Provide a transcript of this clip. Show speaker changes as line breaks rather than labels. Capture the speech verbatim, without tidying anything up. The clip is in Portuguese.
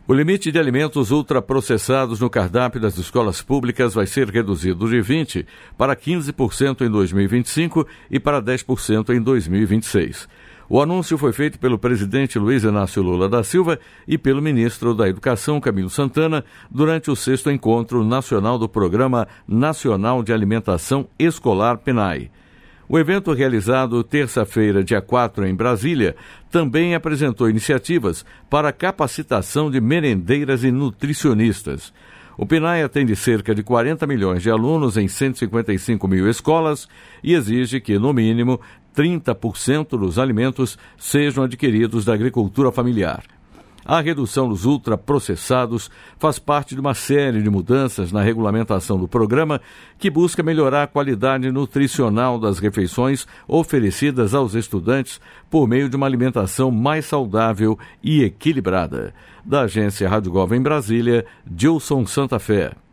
O limite de alimentos ultraprocessados no cardápio das escolas públicas vai ser reduzido de vinte por cento para quinze por cento em dois mil e vinte e cinco e para dez por cento em dois mil e vinte e seis. O anúncio foi feito pelo presidente Luiz Inácio Lula da Silva e pelo ministro da Educação, Camilo Santana, durante o sexto Encontro Nacional do Programa Nacional de Alimentação Escolar PNAE. O evento, realizado terça-feira, dia quatro, em Brasília, também apresentou iniciativas para a capacitação de merendeiras e nutricionistas. O PNAE atende cerca de quarenta milhões de alunos em cento e cinquenta e cinco mil escolas e exige que, no mínimo, trinta por cento dos alimentos sejam adquiridos da agricultura familiar. A redução dos ultraprocessados faz parte de uma série de mudanças na regulamentação do programa que busca melhorar a qualidade nutricional das refeições oferecidas aos estudantes por meio de uma alimentação mais saudável e equilibrada. Da agência Rádio Gov em Brasília, Gilson Santa Fé.